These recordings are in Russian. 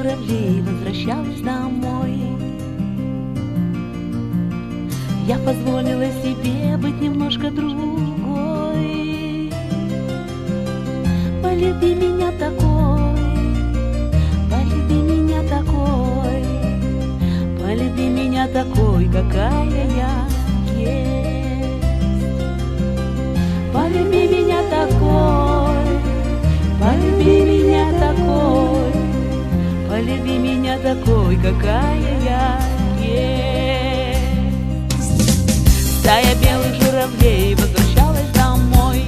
журавлей возвращалась домой. Я позволила себе быть немножко другой. Полюби меня такой, полюби меня такой, полюби меня такой, какая я есть. Полюби меня такой, полюби меня такой, полюби меня такой, какая я есть. Стая белых журавлей возвращалась домой.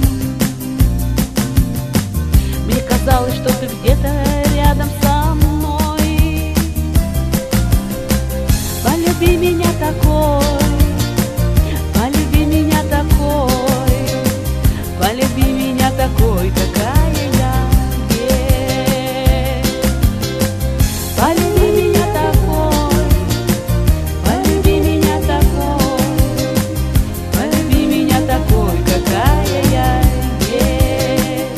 Мне казалось, что ты где-то рядом со мной. Полюби меня такой, полюби меня такой, полюби меня такой, какая я есть. Полюби меня такой, полюби меня такой, полюби меня такой, какая я есть.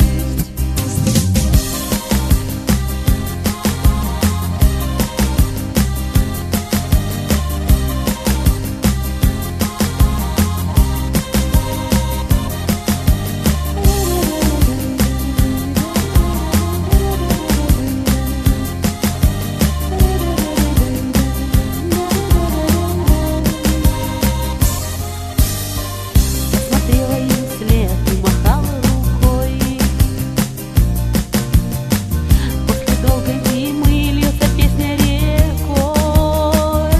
Смотрела им вслед и махала рукой. После долгой зимы льется песня рекой.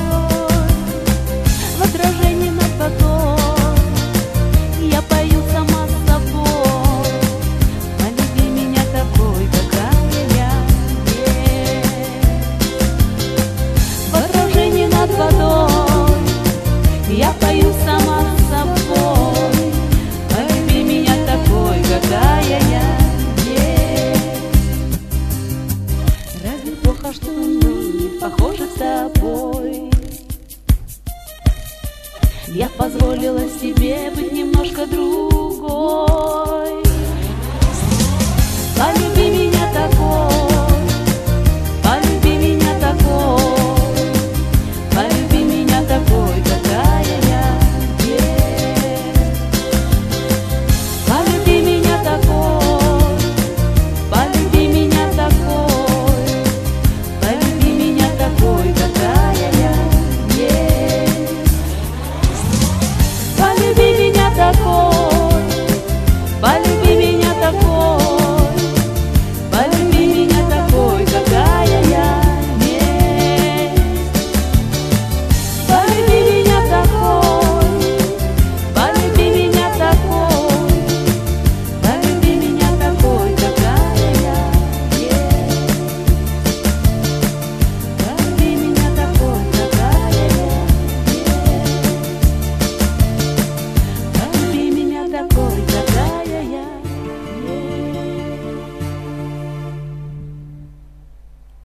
В отражении над водой я пою сама с собой. Полюби меня такой, какая я есть. В отражении над водой я пою сама с собой. Полюби меня такой, какая я есть. Разве плохо, что мы похожи с тобой? Я позволила себе быть немного